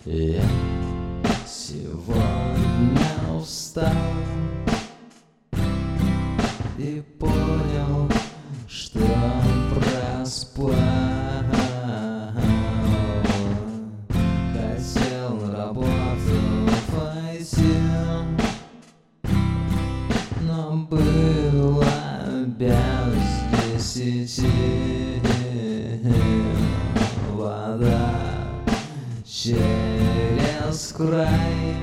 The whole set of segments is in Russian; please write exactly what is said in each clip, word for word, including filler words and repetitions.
Я сегодня устал и понял, что проспал. Хотел на работу пойти, но было без десяти. Вода через край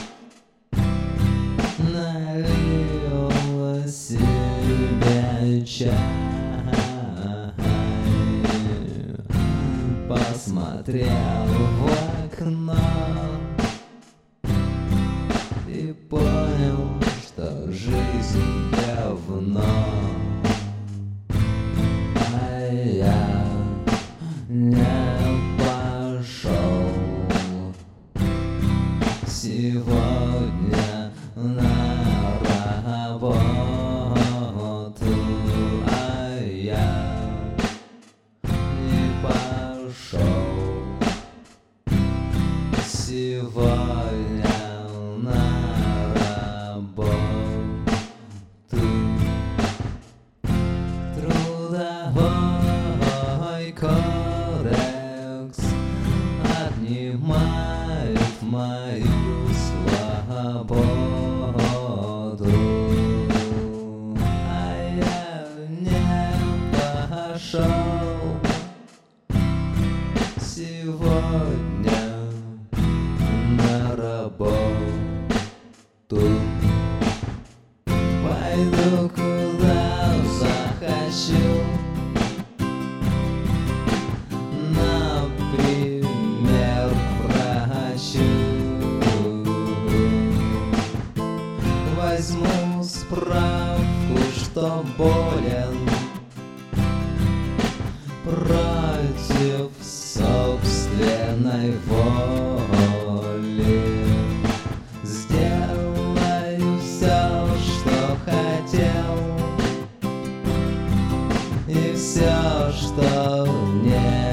налила себе чай. Посмотрел в окно и понял, что жизнь говно. А я не пошел сегодня на работу, а я не пошел сегодня на работу. Трудовой кодекс отнимает мою свободу, а я не пошел сегодня на работу. Пойду куда захочу, например, к врачу. Возьму справку, что болен против собственной воли. Сделаю все, что хотел, и все, что не